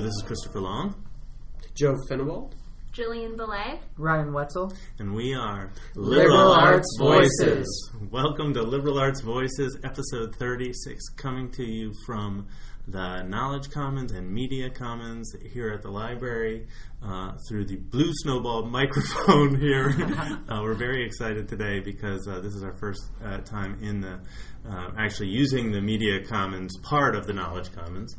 This is Christopher Long. Joe Fennewald. Jillian Belay. Ryan Wetzel. And we are Liberal Arts Voices. Welcome to Liberal Arts Voices, episode 36, coming to you from the Knowledge Commons and Media Commons here at the library through the Blue Snowball microphone here. We're very excited today because this is our first time in the actually using the Media Commons part of the Knowledge Commons.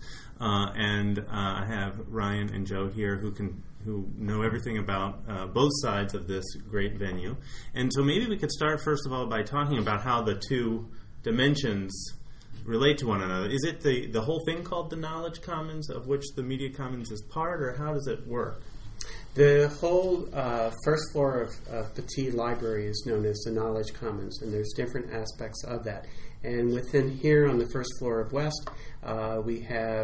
And I have Ryan and Joe here who know everything about both sides of this great venue. And so maybe we could start first of all by talking about how the two dimensions relate to one another. Is it the whole thing called the Knowledge Commons, of which the Media Commons is part, or how does it work? The whole first floor of Petit Library is known as the Knowledge Commons, and there's different aspects of that. And within here on the first floor of West, we have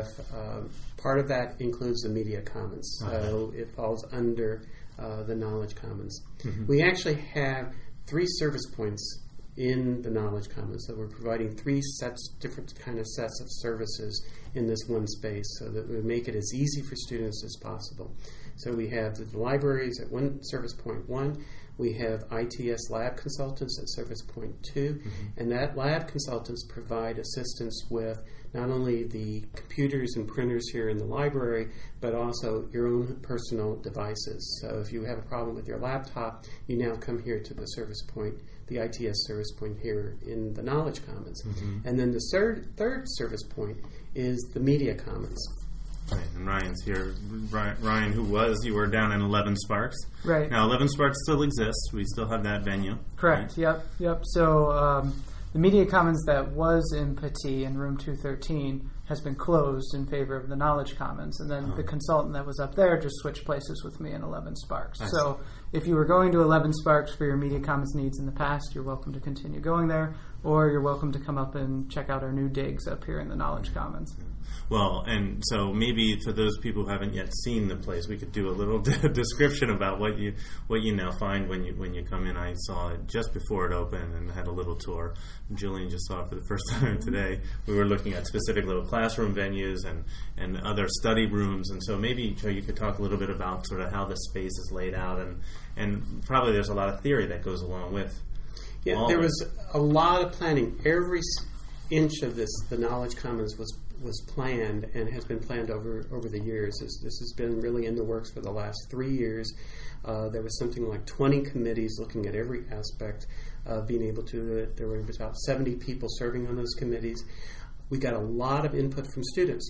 part of that includes the Media Commons. So it falls under the Knowledge Commons. Mm-hmm. We actually have 3 service points in the Knowledge Commons. So we're providing 3 different kind of sets of services in this one space so that we make it as easy for students as possible. So we have the libraries at one service point 1. We have ITS lab consultants at service point 2. Mm-hmm. And that lab consultants provide assistance with not only the computers and printers here in the library, but also your own personal devices. So if you have a problem with your laptop, you now come here to the service point, the ITS service point here in the Knowledge Commons. Mm-hmm. And then the third service point is the Media Commons. Right, and Ryan's here. Ryan, you were down in 11 Sparks. Right. Now, 11 Sparks still exists. We still have that venue. Correct, right? Yep. So the Media Commons that was in Petit in room 213 has been closed in favor of the Knowledge Commons, and then the consultant that was up there just switched places with me in 11 Sparks. So if you were going to 11 Sparks for your Media Commons needs in the past, you're welcome to continue going there, or you're welcome to come up and check out our new digs up here in the Knowledge Commons. Well, and so maybe for those people who haven't yet seen the place, we could do a little description about what you now find when you come in. I saw it just before it opened and had a little tour. Jillian just saw it for the first time today. We were looking at specific little classroom venues and other study rooms, and so maybe Joe, you could talk a little bit about sort of how the space is laid out, and probably there's a lot of theory that goes along with. Yeah, there was a lot of planning. Every inch of the Knowledge Commons was planned and has been planned over the years. This has been really in the works for the last 3 years. There was something like 20 committees looking at every aspect of being able to do it. There were about 70 people serving on those committees. We got a lot of input from students.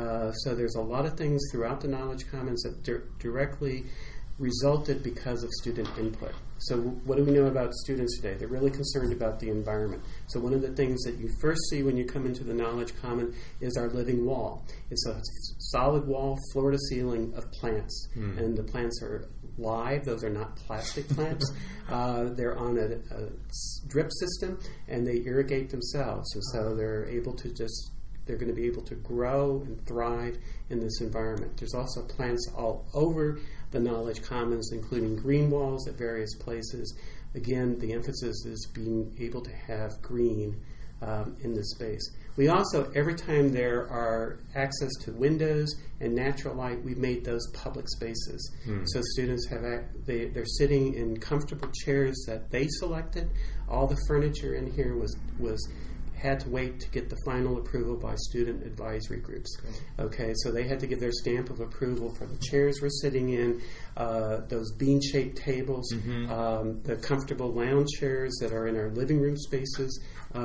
So there's a lot of things throughout the Knowledge Commons that directly resulted because of student input. So what do we know about students today? They're really concerned about the environment. So one of the things that you first see when you come into the Knowledge Common is our living wall. It's a solid wall, floor to ceiling of plants. And the plants are live. Those are not plastic plants. They're on a drip system, and they irrigate themselves. And so they're going to be able to grow and thrive in this environment. There's also plants all over the Knowledge Commons, including green walls at various places. Again, the emphasis is being able to have green in this space. We also, every time there are access to windows and natural light, we've made those public spaces. So students they're sitting in comfortable chairs that they selected. All the furniture in here had to wait to get the final approval by student advisory groups. Okay, so they had to give their stamp of approval for the chairs we're sitting in, those bean-shaped tables, the comfortable lounge chairs that are in our living room spaces.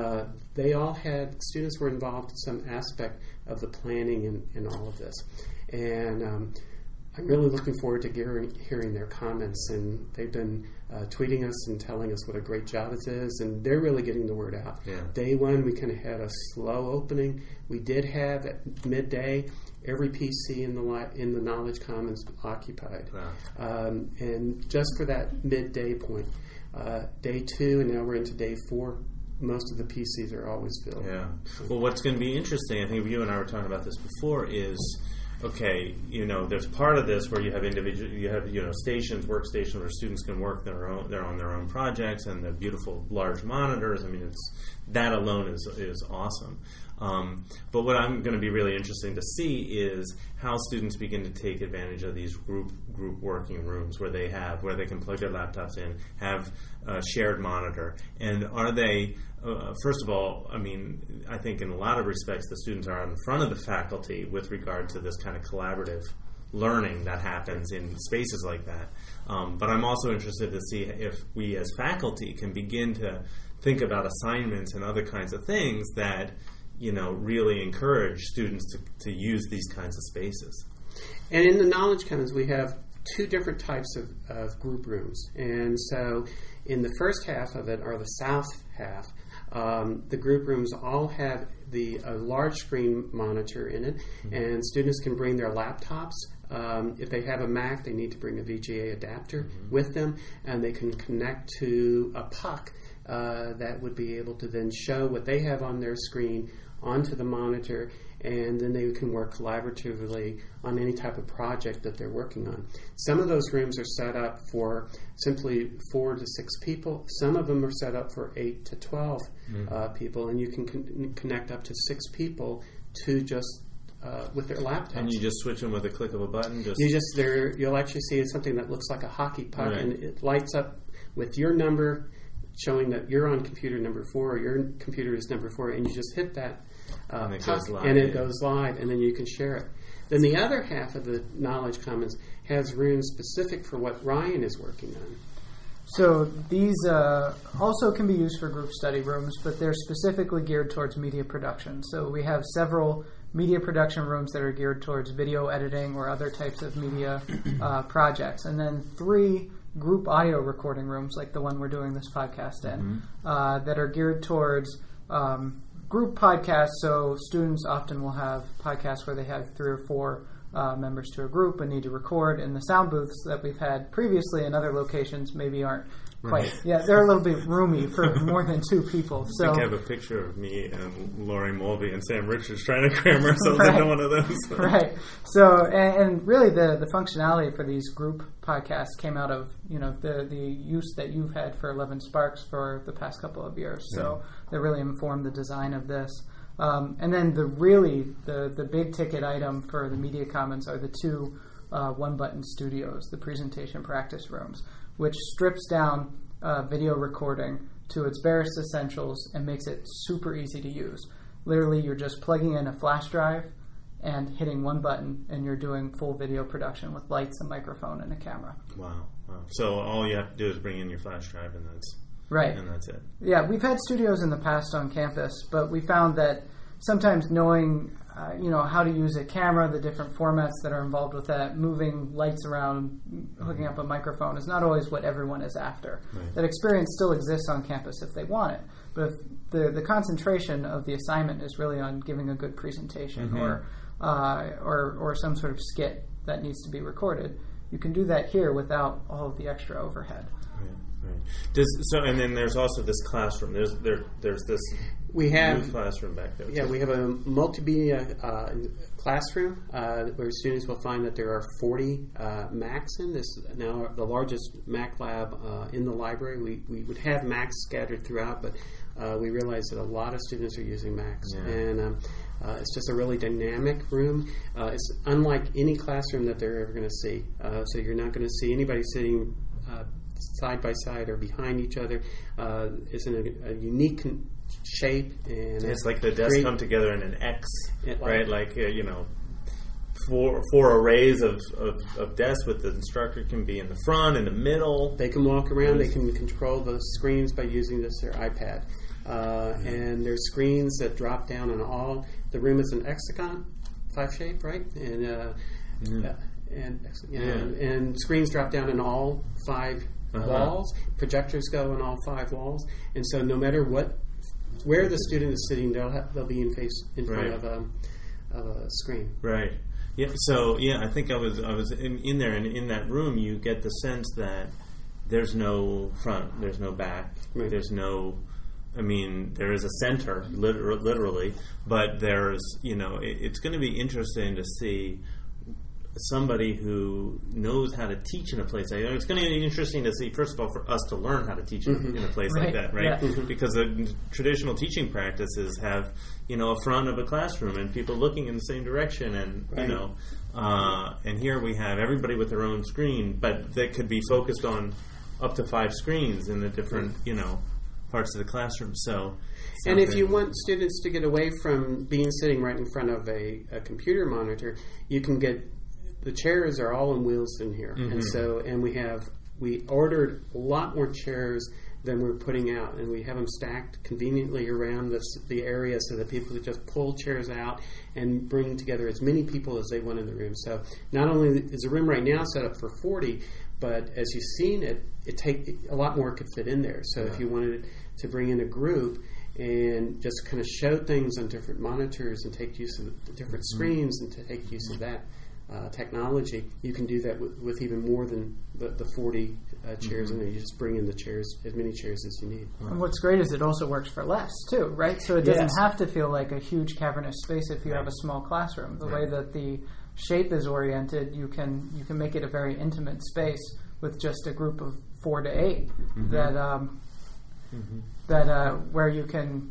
Students were involved in some aspect of the planning in all of this. And I'm really looking forward to hearing their comments, and they've been tweeting us and telling us what a great job it is, and they're really getting the word out. Yeah. Day one, we kind of had a slow opening. We did have at midday every PC in the Knowledge Commons occupied. Wow. And just for that midday point, day 2, and now we're into day 4, most of the PCs are always filled. Yeah. Well, what's going to be interesting, I think you and I were talking about this before, is okay, there's part of this where you have stations, workstations where students can work on their own projects, and the beautiful large monitors. I mean, that alone is awesome. But what I'm going to be really interesting to see is how students begin to take advantage of these group working rooms where they can plug their laptops in, have a shared monitor, and are they first of all, I mean, I think in a lot of respects the students are in front of the faculty with regard to this kind of collaborative learning that happens in spaces like that. But I'm also interested to see if we as faculty can begin to think about assignments and other kinds of things that, you know, really encourage students to use these kinds of spaces. And in the Knowledge Commons, we have two different types of group rooms. And so in the first half of it, or the south half, the group rooms all have a large screen monitor in it, and students can bring their laptops. If they have a Mac, they need to bring a VGA adapter with them, and they can connect to a puck that would be able to then show what they have on their screen onto the monitor, and then they can work collaboratively on any type of project that they're working on. Some of those rooms are set up for simply 4 to 6 people. Some of them are set up for 8 to 12 people, and you can connect up to 6 people to just with their laptops. And you just switch them with a click of a button? You'll actually see something that looks like a hockey puck, and it lights up with your number, showing that you're on computer number 4 or your computer is number 4, and you just hit that and it puck, goes live, and it goes live, and then you can share it. Then the other half of the Knowledge Commons has rooms specific for what Ryan is working on. So these also can be used for group study rooms, but they're specifically geared towards media production. So we have several media production rooms that are geared towards video editing or other types of media projects, and then 3 group audio recording rooms, like the one we're doing this podcast in, that are geared towards group podcasts. So students often will have podcasts where they have 3 or 4 members to a group and need to record, and the sound booths that we've had previously in other locations maybe aren't quite. Yeah, they're a little bit roomy for more than 2 people. So I think I have a picture of me and Lori Mulvey and Sam Richards trying to cram ourselves into one of those. Right. So, and really the functionality for these group podcasts came out of, you know, the use that you've had for 11 Sparks for the past couple of years. So that really informed the design of this. And then the big ticket item for the Media Commons are the 2 one-button studios, the presentation practice rooms, which strips down video recording to its barest essentials and makes it super easy to use. Literally, you're just plugging in a flash drive and hitting one button, and you're doing full video production with lights, a microphone, and a camera. Wow. So all you have to do is bring in your flash drive, and that's right. And that's it. Yeah, we've had studios in the past on campus, but we found that sometimes knowing how to use a camera, the different formats that are involved with that, moving lights around, hooking up a microphone is not always what everyone is after. Right. That experience still exists on campus if they want it, but if the concentration of the assignment is really on giving a good presentation or some sort of skit that needs to be recorded, you can do that here without all of the extra overhead. Right. And then there's also this classroom. There's this new classroom back there. Yeah, we have a multimedia classroom where students will find that there are 40 Macs in this. Now, the largest Mac lab in the library. We would have Macs scattered throughout, but we realized that a lot of students are using Macs, and it's just a really dynamic room. It's unlike any classroom that they're ever going to see. So you're not going to see anybody sitting side by side or behind each other. It's in a unique shape, and it's like the desks come together in an X, right? Like four arrays of desks with the instructor can be in the front, in the middle. They can walk around. They can control the screens by using their iPad, and there's screens that drop down on all. The room is an hexagon, 5 shape, right? And screens drop down in all 5 walls. Projectors go in all 5 walls, and so no matter where the student is sitting, they'll be in front of a screen. Right. Yeah. So I think I was in there, and in that room, you get the sense that there's no front, there's no back, there's no. I mean, there is a center, literally, but there's it's going to be interesting to see somebody who knows how to teach in a place. It's going to be interesting to see, first of all, for us to learn how to teach in a place like that, right? Yeah. Because the traditional teaching practices have, a front of a classroom and people looking in the same direction, and and here we have everybody with their own screen, but that could be focused on up to 5 screens in the different, parts of the classroom. So, and if you want students to get away from sitting right in front of a computer monitor, you can get, the chairs are all on wheels in here, and we ordered a lot more chairs than we're putting out, and we have them stacked conveniently around the area so that people could just pull chairs out and bring together as many people as they want in the room. So not only is the room right now set up for 40, but as you've seen a lot more could fit in there. So if you wanted to bring in a group and just kind of show things on different monitors and take use of the different screens and to take use of that technology, you can do that with even more than the 40 chairs in there. You just bring in the chairs, as many chairs as you need. And what's great is it also works for less, too, right? So it doesn't have to feel like a huge cavernous space if you have a small classroom. The way that the shape is oriented, you can make it a very intimate space with just a group of 4 to 8 that where you can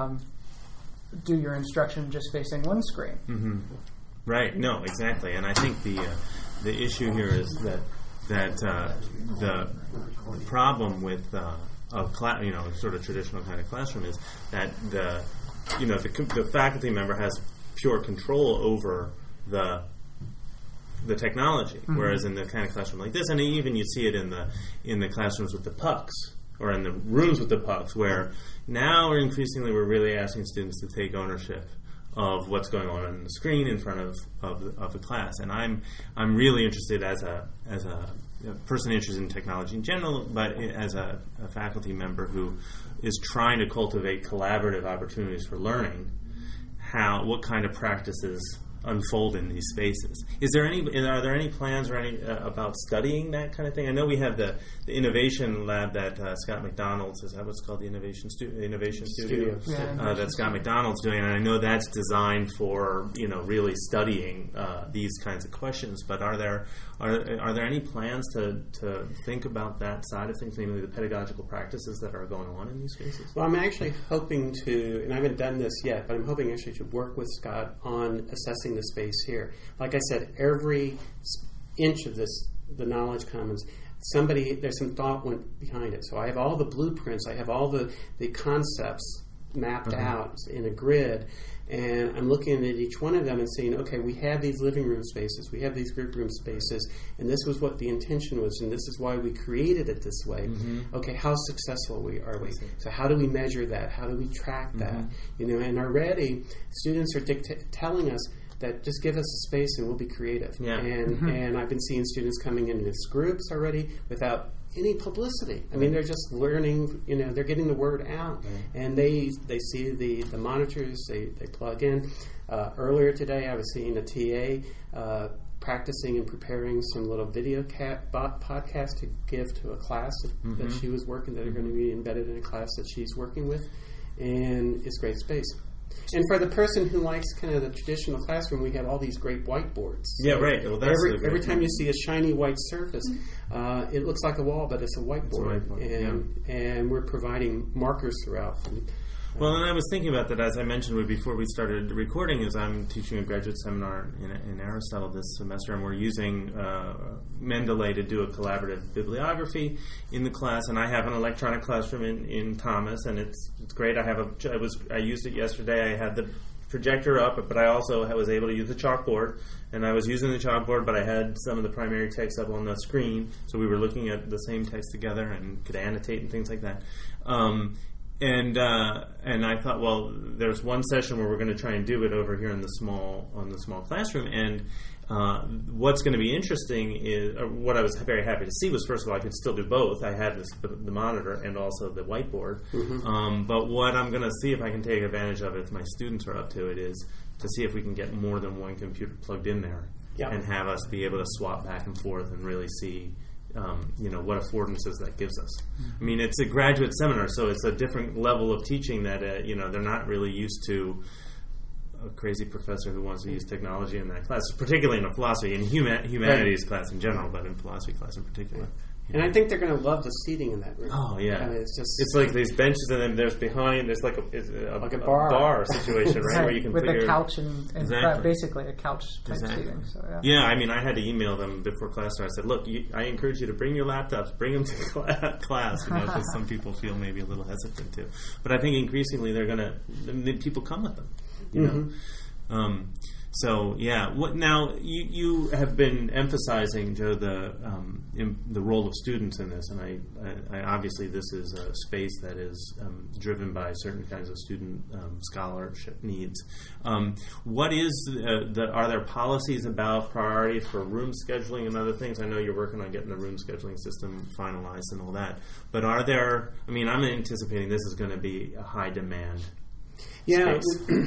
do your instruction just facing one screen. Right. No, exactly. And I think the issue here is that the problem with sort of traditional kind of classroom is that the faculty member has pure control over the technology, whereas in the kind of classroom like this, and even you see it in the classrooms with the pucks, or in the rooms with the pucks, where now we're really asking students to take ownership of what's going on the screen in front of the class. And I'm really interested as a person interested in technology in general, but as a faculty member who is trying to cultivate collaborative opportunities for learning, what kind of practices unfold in these spaces. Are there any plans or about studying that kind of thing? I know we have the innovation lab that Scott McDonald's, is that what's called, the innovation studio? That Scott McDonald's doing, and I know that's designed for really studying these kinds of questions. But are there any plans to think about that side of things, namely the pedagogical practices that are going on in these spaces? Well, I'm actually hoping to, and I haven't done this yet, but I'm hoping actually to work with Scott on assessing the space here. Like I said, every inch of the Knowledge Commons, there's some thought went behind it. So I have all the blueprints, I have all the concepts mapped out in a grid, and I'm looking at each one of them and saying, okay, we have these living room spaces, we have these group room spaces, and this was what the intention was, and this is why we created it this way. Okay, how successful are we? So how do we measure that? How do we track that? And already students are telling us that just give us a space and we'll be creative. And I've been seeing students coming in as groups already without any publicity. I mean, they're just learning, they're getting the word out, and they see the monitors, they plug in. Earlier today, I was seeing a TA practicing and preparing some little video podcast to give to a class that she was working, that are going to be embedded in a class that she's working with, and it's great space. And for the person who likes kind of the traditional classroom, we have all these great whiteboards. Yeah, right. Well, that's every time you see a shiny white surface, it looks like a wall, but it's a whiteboard. And we're providing markers throughout. Well, and I was thinking about that, as I mentioned before we started recording, is I'm teaching a graduate seminar in Aristotle this semester, and we're using Mendeley to do a collaborative bibliography in the class, and I have an electronic classroom in Thomas, and it's great. I used it yesterday. I had the projector up, but I also was able to use the chalkboard, and I was using the chalkboard, but I had some of the primary text up on the screen, so we were looking at the same text together and could annotate and things like that. And I thought, well, there's one session where we're going to try and do it over here on the small classroom. And what's going to be interesting is, what I was very happy to see was, first of all, I could still do both. I had the monitor and also the whiteboard. But what I'm going to see if I can take advantage of, if my students are up to it, is to see if we can get more than one computer plugged in there and have us be able to swap back and forth and really see what affordances that gives us. I mean, it's a graduate seminar, so it's a different level of teaching that they're not really used to crazy professor who wants to use technology in that class, particularly in a philosophy and humanities class in general, but in philosophy class in particular. And I think they're going to love the seating in that room. Oh yeah, I mean, it's like these benches, and then there's like a bar situation, right, where you can with put a couch and exactly. basically a couch type seating. So yeah, I mean, I had to email them before class started. I said, look, I encourage you to bring your laptops, bring them to class, because some people feel maybe a little hesitant to. But I think increasingly people come with them, you know. So yeah, now you have been emphasizing, Joe, the role of students in this, and I obviously this is a space that is driven by certain kinds of student scholarship needs. What is are there policies about priority for room scheduling and other things? I know you're working on getting the room scheduling system finalized and all that, but are there? I mean, I'm anticipating this is going to be a high demand. Yeah,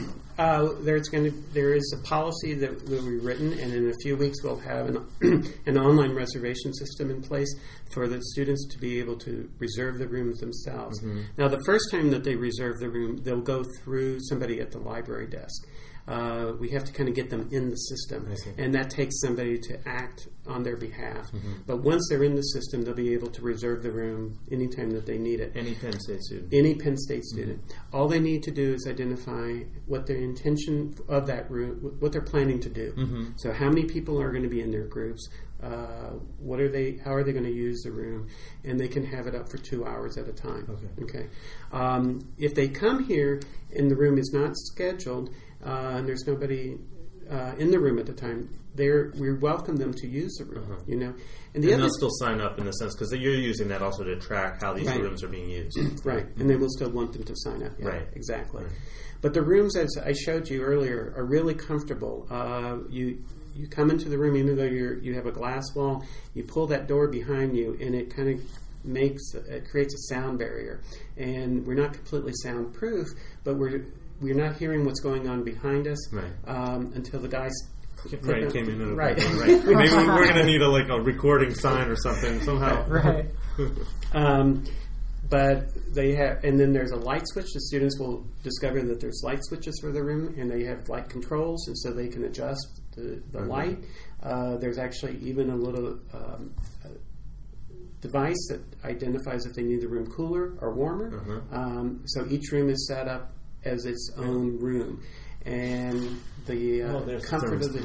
there is a policy that will be written, and in a few weeks we'll have an online reservation system in place for the students to be able to reserve the rooms themselves. Now, the first time that they reserve the room, they'll go through somebody at the library desk. We have to kind of get them in the system, and that takes somebody to act on their behalf. But once they're in the system, they'll be able to reserve the room anytime that they need it. Any Penn State student. Any Penn State student. All they need to do is identify what their intention of that room, what they're planning to do. So how many people are going to be in their groups? How are they going to use the room? And they can have it up for 2 hours at a time. Okay. If they come here and the room is not scheduled, and there's nobody in the room at the time, we welcome them to use the room, you know. And they'll still sign up in the sense, because you're using that also to track how these rooms are being used. Right, and then we'll still want them to sign up. Yeah, right. Exactly. Right. But the rooms, as I showed you earlier, are really comfortable. You come into the room, even though you have a glass wall, you pull that door behind you, and it kind of creates a sound barrier. And we're not completely soundproof, but we're not hearing what's going on behind us until the guys came in. Right. Maybe we're going to need a recording sign or something somehow. Right. But they have, and then there's a light switch. The students will discover that there's light switches for the room, and they have light controls, and so they can adjust the light. There's actually even a little device that identifies if they need the room cooler or warmer. So each room is set up as its own room, and the comfort of the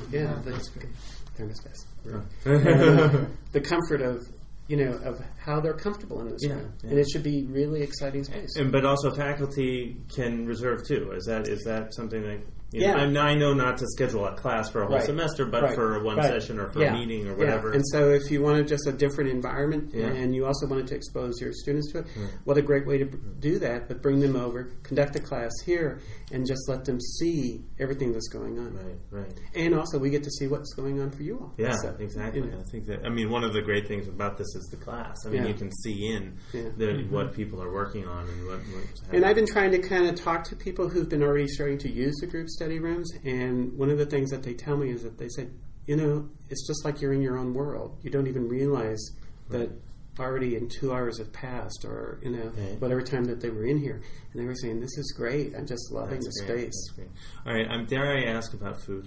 thermostat, the comfort of of how they're comfortable in this room, and it should be really exciting space. But also faculty can reserve too. Is that something that? I know not to schedule a class for a whole semester, but for one session or for a meeting or whatever. And so if you wanted just a different environment and you also wanted to expose your students to it, what a great way to do that, but bring them over, conduct a class here, and just let them see everything that's going on. Right. And also we get to see what's going on for you all. Yeah, so, exactly. I think that, one of the great things about this is the class. You can see in what people are working on and what's happening. And I've been trying to kind of talk to people who've been already starting to use the group study rooms, and one of the things that they tell me is that they said, it's just like you're in your own world. You don't even realize that already in 2 hours have passed, or whatever time that they were in here, and they were saying, "This is great. I'm just loving the space." That's great. All right, dare I ask about food?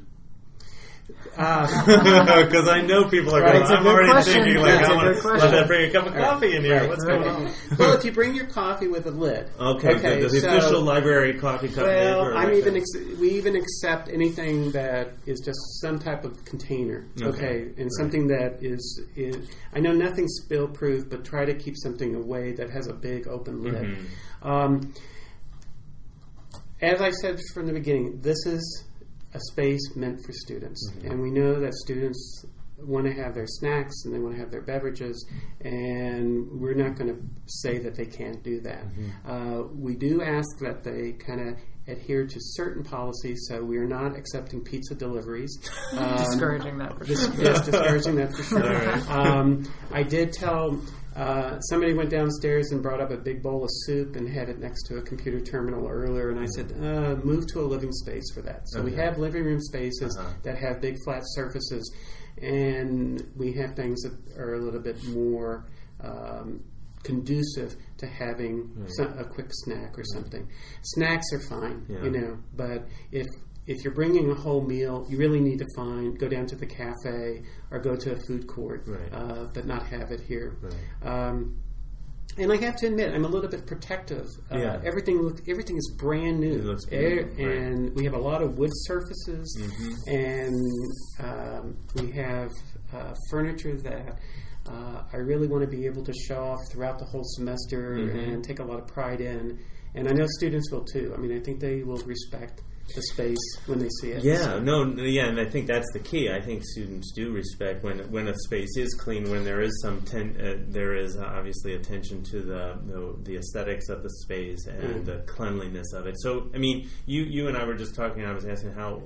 Because I know people are going. I'm already thinking let them bring a cup of coffee in here. What's going on? Well, if you bring your coffee with a lid, okay. The official library coffee cup. Well, we even accept anything that is just some type of container. Okay, and something that is. I know nothing's spill proof, but try to keep something away that has a big open lid. As I said from the beginning, this is a space meant for students, and we know that students want to have their snacks and they want to have their beverages, and we're not going to say that they can't do that. We do ask that they kind of adhere to certain policies, so we are not accepting pizza deliveries. Discouraging that for sure. Yes, discouraging that for sure. Right. I did tell somebody went downstairs and brought up a big bowl of soup and had it next to a computer terminal earlier, and I said, move to a living space for that. So we have living room spaces that have big flat surfaces, and we have things that are a little bit more conducive to having a quick snack or something. Snacks are fine, but if if you're bringing a whole meal, you really need to go down to the cafe or go to a food court, right. but not have it here. Right. And I have to admit, I'm a little bit protective. Everything is brand new, it looks beautiful, and we have a lot of wood surfaces, mm-hmm. and we have furniture that I really want to be able to show off throughout the whole semester mm-hmm. and take a lot of pride in. And I know students will too. I mean, I think they will respect the space when they see it. And I think that's the key. I think students do respect when a space is clean, when there is there is obviously attention to the aesthetics of the space and the cleanliness of it. So, I mean, you and I were just talking. I was asking how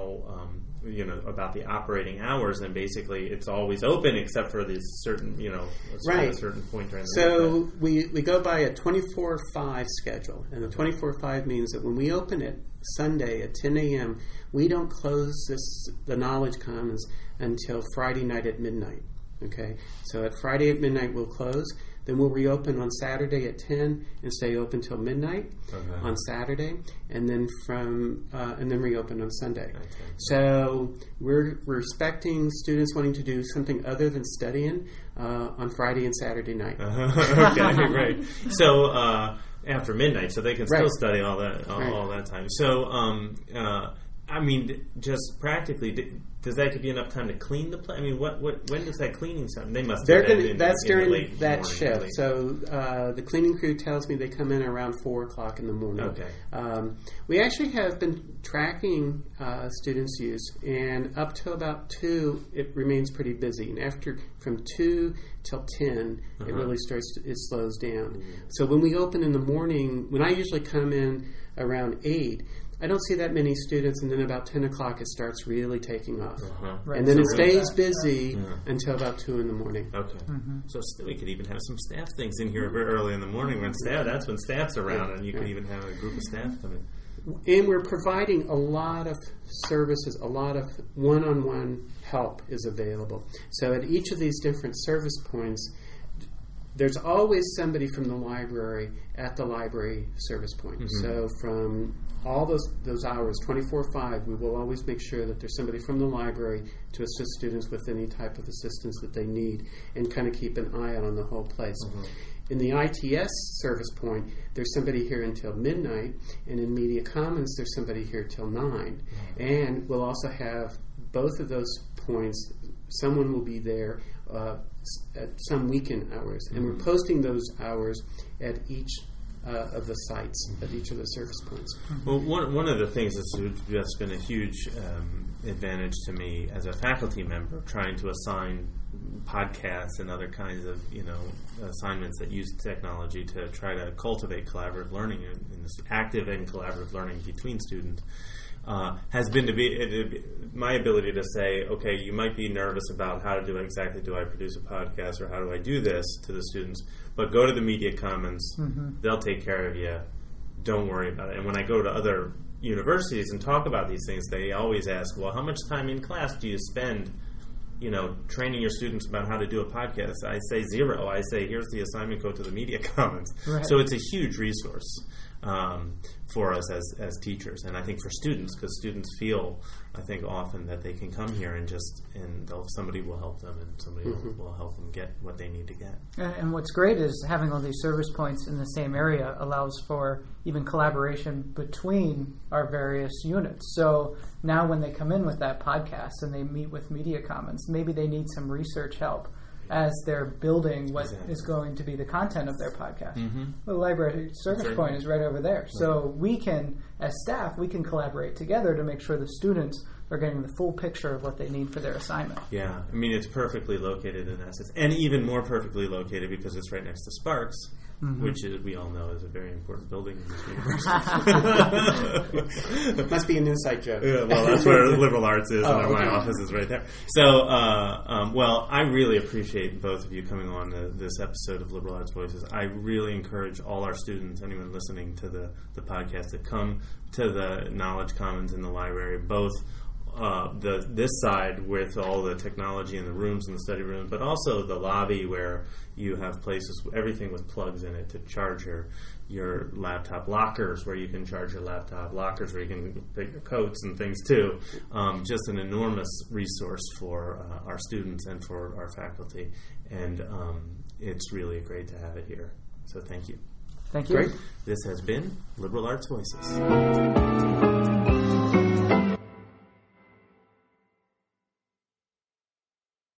about the operating hours, and basically it's always open except for this certain a certain point during the week. So we go by a 24/5 schedule, and the 24/5 means that when we open it Sunday at 10 a.m., we don't close the Knowledge Commons until Friday night at midnight. Okay, so at Friday at midnight we'll close. Then we'll reopen on Saturday at 10 and stay open till midnight on Saturday, and then reopen on Sunday. Okay. So we're respecting students wanting to do something other than studying on Friday and Saturday night. Okay, great. So after midnight, so they can still study all that time. So I mean, just practically, does that give you enough time to clean the place? I mean, when does that cleaning start? They must. That's during that shift. So the cleaning crew tells me they come in around 4:00 in the morning. Okay. We actually have been tracking students' use, and up to about 2, it remains pretty busy. And from 2 till 10, it really it slows down. Mm-hmm. So when we open in the morning, when I usually come in around 8. I don't see that many students, and then about 10 o'clock it starts really taking off. Right. And then it stays busy until about 2 in the morning. Okay. Mm-hmm. So we could even have some staff things in here very early in the morning that's when staff's around, and you could even have a group of staff come in. And we're providing a lot of services, a lot of one-on-one help is available. So at each of these different service points, there's always somebody from the library at the library service point. Mm-hmm. So from all those hours, 24/5, we will always make sure that there's somebody from the library to assist students with any type of assistance that they need, and kind of keep an eye out on the whole place. Mm-hmm. In the ITS service point, there's somebody here until midnight, and in Media Commons, there's somebody here till 9. Mm-hmm. And we'll also have both of those points. Someone will be there at some weekend hours, and we're posting those hours at each of the sites, at each of the service points. Well, one of the things that's just been a huge advantage to me as a faculty member, trying to assign podcasts and other kinds of assignments that use technology to try to cultivate collaborative learning and this active and collaborative learning between students. Has been to be my ability to say, okay, you might be nervous about how to do I produce a podcast or how do I do this to the students, but go to the Media Commons, they'll take care of you, don't worry about it. And when I go to other universities and talk about these things, they always ask, well, how much time in class do you spend training your students about how to do a podcast? I say 0. I say, here's the assignment, go to the Media Commons. Right. So it's a huge resource for us as teachers, and I think for students, because students feel, I think, often that they can come here and somebody will help them, and somebody will help them get what they need to get. And what's great is having all these service points in the same area allows for even collaboration between our various units. So now when they come in with that podcast and they meet with Media Commons, maybe they need some research help as they're building what is going to be the content of their podcast. Mm-hmm. The library service point is right over there. Right. So we can, as staff, we can collaborate together to make sure the students are getting the full picture of what they need for their assignment. Yeah, I mean, it's perfectly located in essence, and even more perfectly located because it's right next to Sparks, which we all know is a very important building in this university. Must be an inside joke. Yeah, well, that's where liberal arts is, and my office is right there. So, well, I really appreciate both of you coming on this episode of Liberal Arts Voices. I really encourage all our students, anyone listening to the podcast, to come to the Knowledge Commons in the library, both this side with all the technology in the rooms and the study room, but also the lobby where you have places, everything with plugs in it to charge your laptop, lockers where you can charge your laptop, lockers where you can put your coats and things too. Just an enormous resource for our students and for our faculty, and it's really great to have it here. So thank you. Thank you. Great. This has been Liberal Arts Voices.